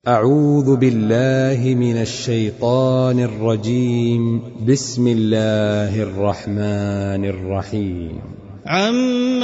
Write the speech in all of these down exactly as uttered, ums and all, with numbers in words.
أعوذ بالله من الشيطان الرجيم. بسم الله الرحمن الرحيم. عم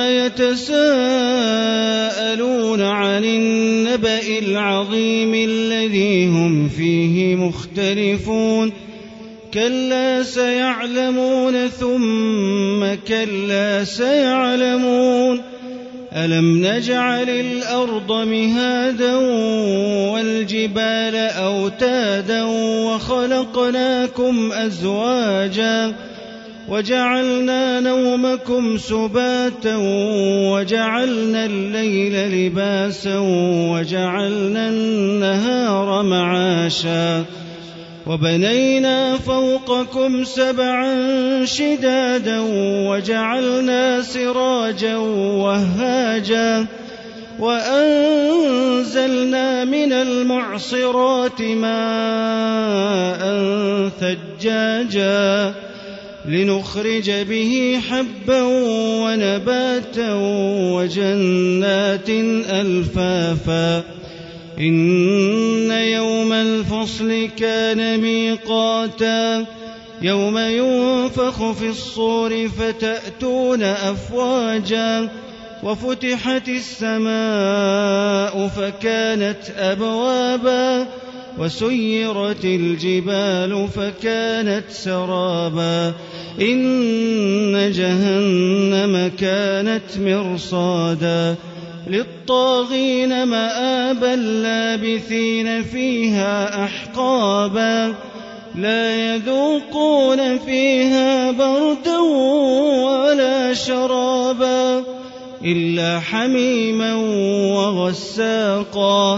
يتساءلون عن النبأ العظيم الذي هم فيه مختلفون كلا سيعلمون ثم كلا سيعلمون ألم نجعل الأرض مهادا والجبال أوتادا وخلقناكم أزواجا وجعلنا نومكم سباتا وجعلنا الليل لباسا وجعلنا النهار معاشا وبنينا فوقكم سبعا شدادا وجعلنا سراجا وهاجا وأنزلنا من المعصرات ماء ثجاجا لنخرج به حبا ونباتا وجنات ألفافا إن يوم الفصل كان ميقاتا يوم ينفخ في الصور فتأتون أفواجا وفتحت السماء فكانت أبوابا وسيرت الجبال فكانت سرابا إن جهنم كانت مرصادا للطاغين مآبا لابثين فيها أحقابا لا يذوقون فيها بردا ولا شرابا إلا حميما وغساقا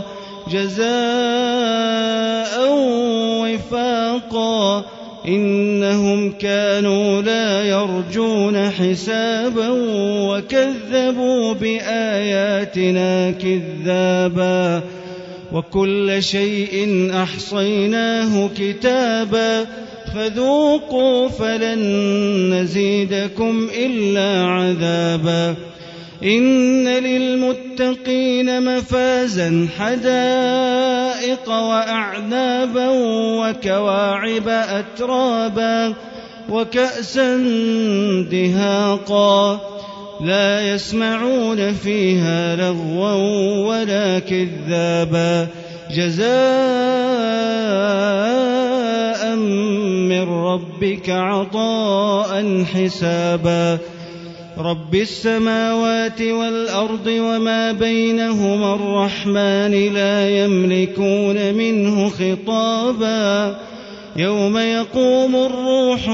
جزاء وفاقا إنهم كانوا لا يرجون حسابا وكذبوا بآياتنا كذابا وكل شيء أحصيناه كتابا فذوقوا فلن نزيدكم إلا عذابا إن للمتقين مفازا حدائق وأعنابا وكواعب أترابا وكأسا دهاقا لا يسمعون فيها لغوا ولا كذابا جزاء من ربك عطاء حسابا رب السماوات والأرض وما بينهما الرحمن لا يملكون منه خطابا يوم يقوم الروح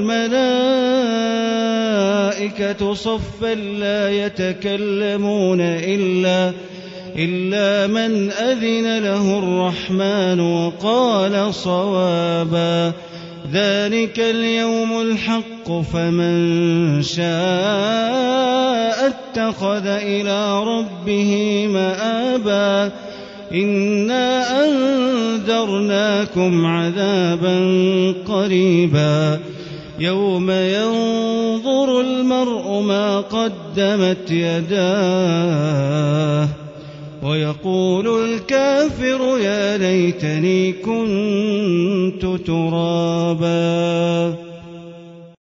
والملائكة صفا لا يتكلمون إلا, إلا من أذن له الرحمن وقال صوابا ذلك اليوم الحق فمن شاء اتخذ إلى ربه مآبا إنا أنذرناكم عذابا قريبا يوم ينظر المرء ما قدمت يداه ويقول الكافر يا ليتني كنت ترابا.